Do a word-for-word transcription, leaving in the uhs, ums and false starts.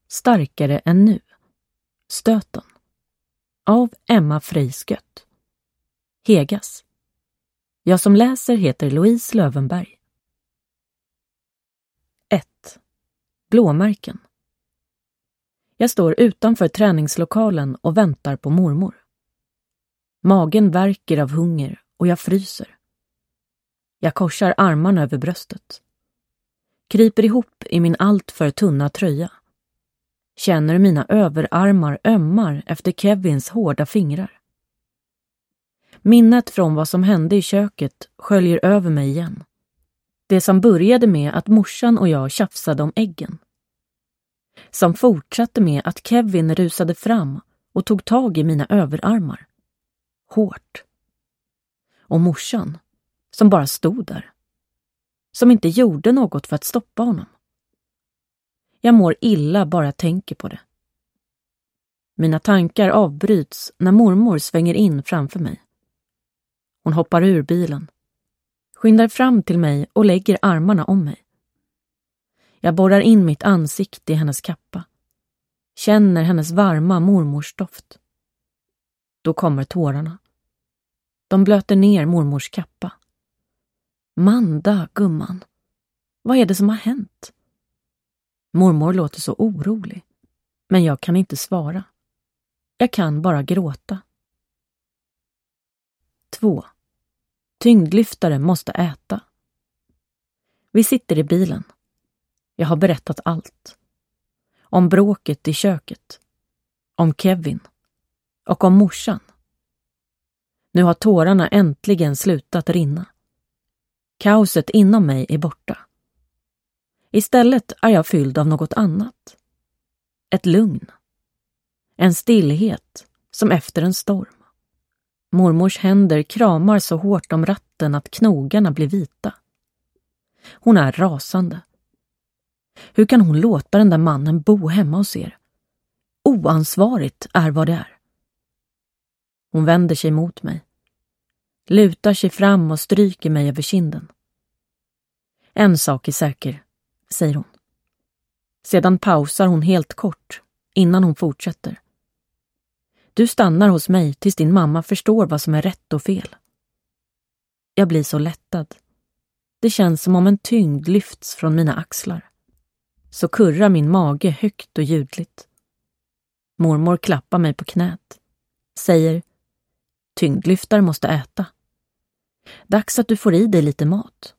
Starkare än nu. Stöten. Av Emma Frejskött. Hegas. Jag som läser heter Louise Lövenberg. ett. Blåmärken. Jag står utanför träningslokalen och väntar på mormor. Magen värker av hunger och jag fryser. Jag korsar armarna över bröstet. Kryper ihop i min alltför tunna tröja. Känner mina överarmar ömmar efter Kevins hårda fingrar. Minnet från vad som hände i köket sköljer över mig igen. Det som började med att morsan och jag tjafsade om äggen. Som fortsatte med att Kevin rusade fram och tog tag i mina överarmar. Hårt. Och morsan, som bara stod där. Som inte gjorde något för att stoppa honom. Jag mår illa bara jag tänker på det. Mina tankar avbryts när mormor svänger in framför mig. Hon hoppar ur bilen. Skyndar fram till mig och lägger armarna om mig. Jag borrar in mitt ansikte i hennes kappa. Känner hennes varma mormors doft. Då kommer tårarna. De blöter ner mormors kappa. Manda, gumman. Vad är det som har hänt? Mormor låter så orolig. Men jag kan inte svara. Jag kan bara gråta. två. Tyngdlyftare måste äta. Vi sitter i bilen. Jag har berättat allt. Om bråket i köket. Om Kevin. Och om morsan. Nu har tårarna äntligen slutat rinna. Kaoset inom mig är borta. Istället är jag fylld av något annat. Ett lugn. En stillhet som efter en storm. Mormors händer kramar så hårt om ratten att knogarna blir vita. Hon är rasande. Hur kan hon låta den där mannen bo hemma hos er? Oansvarigt är vad det är. Hon vänder sig mot mig. Lutar sig fram och stryker mig över kinden. En sak är säker, säger hon. Sedan pausar hon helt kort innan hon fortsätter. Du stannar hos mig tills din mamma förstår vad som är rätt och fel. Jag blir så lättad. Det känns som om en tyngd lyfts från mina axlar. Så kurrar min mage högt och ljudligt. Mormor klappar mig på knät. Säger, tyngdlyftare måste äta. Dags att du får i dig lite mat.